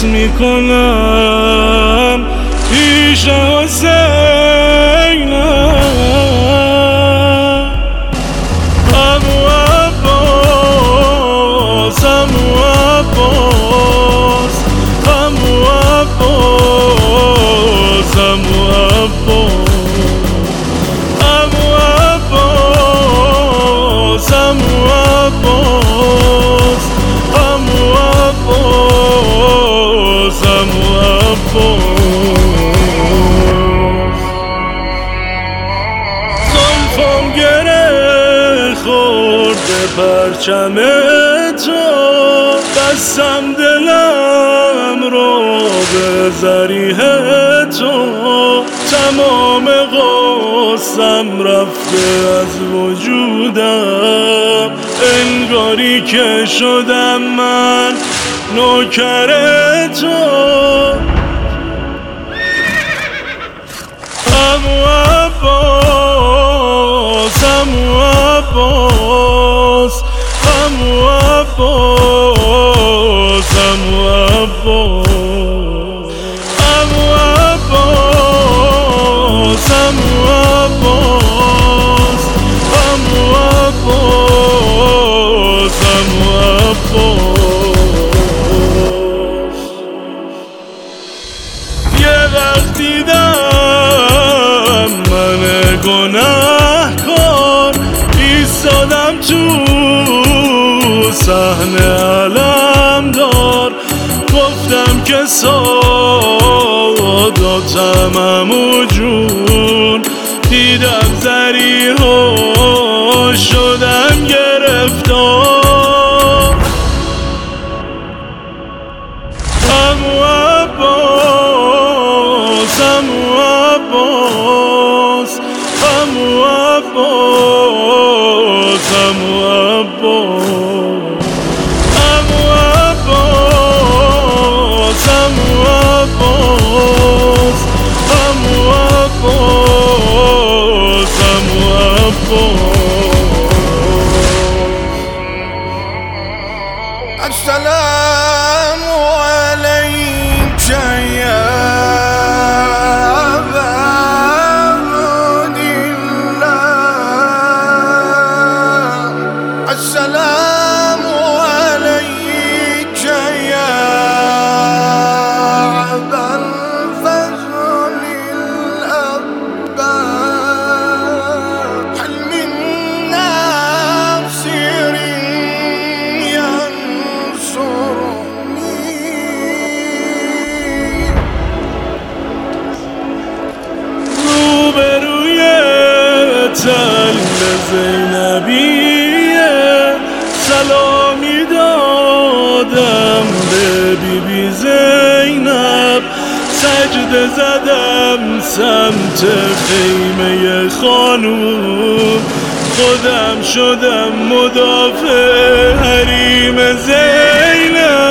حس میکنم پیش حسینم. عمو عباس، عمو عباس، عمو عباس، عمو عباس، عمو عباس، عمو عباس، عمو عباس، عمو عباس. زلفم گره خورده پرچم تو، بستم دلم رو به ذریح تو، تمام غصم رفته از وجودم، انگاری که شدم من نوکر تو. عمو عباس، عمو عباس، عمو عباس، عمو عباس، عمو عباس، عمو عباس، عمو عباس، عمو عباس. یه وقت دیدم من گناهکار، ایستادم تو صحنه علمدار، گفتم که سعادتم عمو جون، دیدم ذریح و شدم گرفتار. عمو عباس، عمو عباس، عمو عباس، عمو عباس، عمو عباس، عمو عباس، عمو عباس، عمو عباس. السلام عليك يا أبا عبد الله، السلام عليك يا أبا الفضل الأبا، هل من ناصر روبروی تل زینبیه سلامی دادم به بیبی زینب، سجده زدم سمت خیمه خانوم، خودم شدم مدافع حریم زینب.